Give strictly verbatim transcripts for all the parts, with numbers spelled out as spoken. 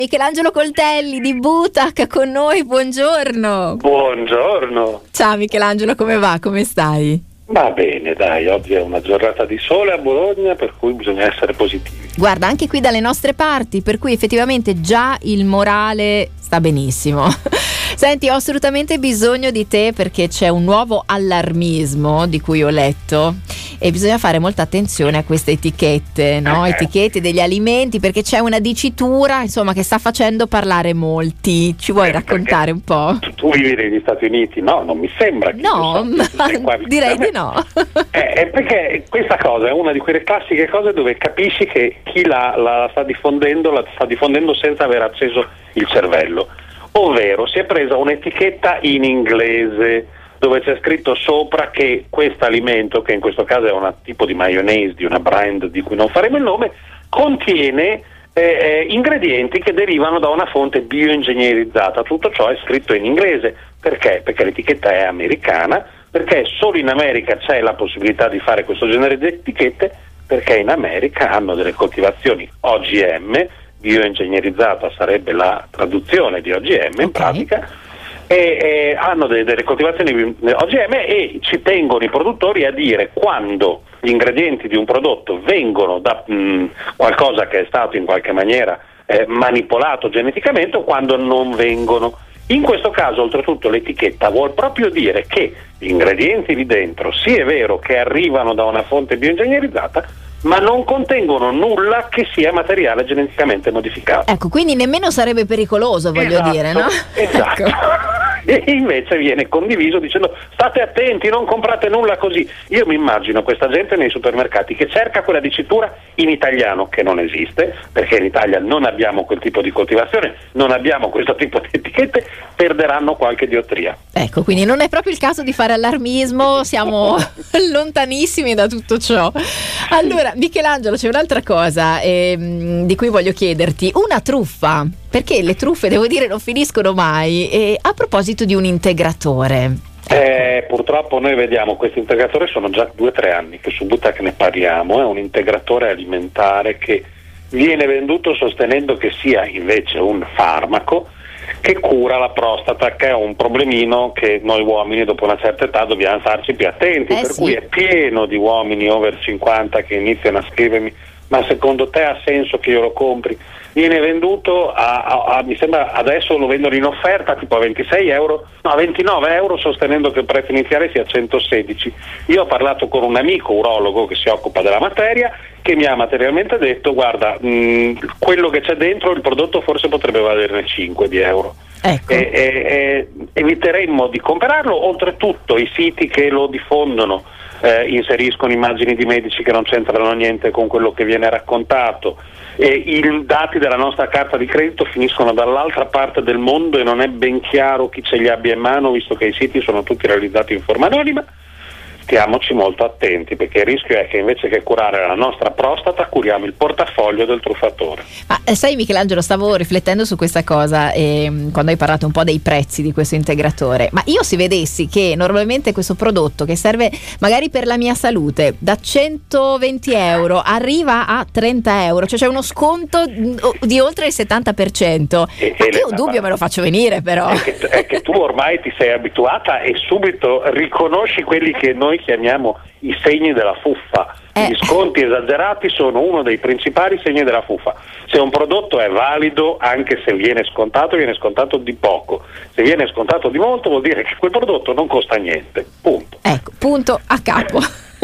Michelangelo Coltelli di Butac con noi, buongiorno. Buongiorno. Ciao Michelangelo, come va? Come stai? Va bene, dai, oggi è una giornata di sole a Bologna, per cui bisogna essere positivi. Guarda, anche qui dalle nostre parti, per cui effettivamente già il morale sta benissimo. Senti, ho assolutamente bisogno di te perché c'è un nuovo allarmismo di cui ho letto e bisogna fare molta attenzione a queste etichette, no? Etichette degli alimenti, perché c'è una dicitura, insomma, che sta facendo parlare molti. Ci vuoi raccontare un po'? Tu, tu vivi negli Stati Uniti? No, non mi sembra. Che No, so, ma direi di no. Eh, è perché questa cosa è una di quelle classiche cose dove capisci che chi la, la sta diffondendo la sta diffondendo senza aver acceso il cervello. Ovvero si è presa un'etichetta in inglese dove c'è scritto sopra che questo alimento, che in questo caso è un tipo di mayonnaise di una brand di cui non faremo il nome, contiene eh, eh, ingredienti che derivano da una fonte bioingegnerizzata. Tutto ciò è scritto in inglese. Perché? Perché l'etichetta è americana, perché solo in America c'è la possibilità di fare questo genere di etichette, perché in America hanno delle coltivazioni O G M, bioingegnerizzata sarebbe la traduzione di O G M, okay, in pratica, e, e hanno delle, delle coltivazioni O G M e ci tengono i produttori a dire quando gli ingredienti di un prodotto vengono da mh, qualcosa che è stato in qualche maniera eh, manipolato geneticamente o quando non vengono. In questo caso, oltretutto, l'etichetta vuol proprio dire che gli ingredienti lì dentro, sì è vero che arrivano da una fonte bioingegnerizzata, ma non contengono nulla che sia materiale geneticamente modificato. Ecco, quindi nemmeno sarebbe pericoloso, voglio esatto, dire, no? Esatto. Ecco. E invece viene condiviso dicendo state attenti, non comprate nulla così. Io mi immagino questa gente nei supermercati che cerca quella dicitura in italiano, che non esiste, perché in Italia non abbiamo quel tipo di coltivazione, non abbiamo questo tipo di etichette, perderanno qualche diottria. Ecco, quindi non è proprio il caso di fare allarmismo, siamo lontanissimi da tutto ciò. Allora, Michelangelo, c'è un'altra cosa ehm, di cui voglio chiederti, una truffa, perché le truffe, devo dire, non finiscono mai, e a proposito di un integratore. Eh, purtroppo noi vediamo questo integratore, sono già due o tre anni che su Butac ne parliamo, è un integratore alimentare che viene venduto sostenendo che sia invece un farmaco che cura la prostata, che è un problemino che noi uomini dopo una certa età dobbiamo starci più attenti, eh per sì. cui è pieno di uomini over cinquanta che iniziano a scrivermi ma secondo te ha senso che io lo compri? Viene venduto a, a, a mi sembra adesso lo vendono in offerta tipo a ventisei euro, no a ventinove euro, sostenendo che il prezzo iniziale sia centosedici. Io ho parlato con un amico urologo che si occupa della materia che mi ha materialmente detto guarda mh, quello che c'è dentro il prodotto forse potrebbe valerne cinque di euro. Ecco. E, e, e, eviteremmo di comprarlo. Oltretutto i siti che lo diffondono eh, inseriscono immagini di medici che non c'entrano niente con quello che viene raccontato, e i dati della nostra carta di credito finiscono dall'altra parte del mondo e non è ben chiaro chi ce li abbia in mano, visto che i siti sono tutti realizzati in forma anonima. Stiamoci molto attenti, perché il rischio è che invece che curare la nostra prostata curiamo il portafoglio del truffatore. Ma eh, sai Michelangelo, stavo riflettendo su questa cosa eh, quando hai parlato un po' dei prezzi di questo integratore, ma io se vedessi che normalmente questo prodotto che serve magari per la mia salute da centoventi euro arriva a trenta euro, cioè c'è uno sconto di oltre il settanta per cento, e, ma e io un dubbio me lo faccio venire però. È che, è che tu ormai ti sei abituata e subito riconosci quelli che noi chiamiamo i segni della fuffa. Eh. Gli sconti esagerati sono uno dei principali segni della fuffa. Se un prodotto è valido, anche se viene scontato, viene scontato di poco. Se viene scontato di molto, vuol dire che quel prodotto non costa niente. Punto. Ecco, punto a capo.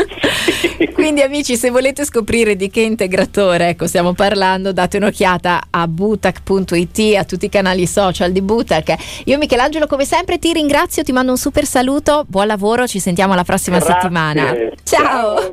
Quindi amici, se volete scoprire di che integratore ecco stiamo parlando, date un'occhiata a butac punto it, a tutti i canali social di Butac. Io Michelangelo come sempre ti ringrazio, ti mando un super saluto, buon lavoro, ci sentiamo la prossima Grazie. settimana. Ciao.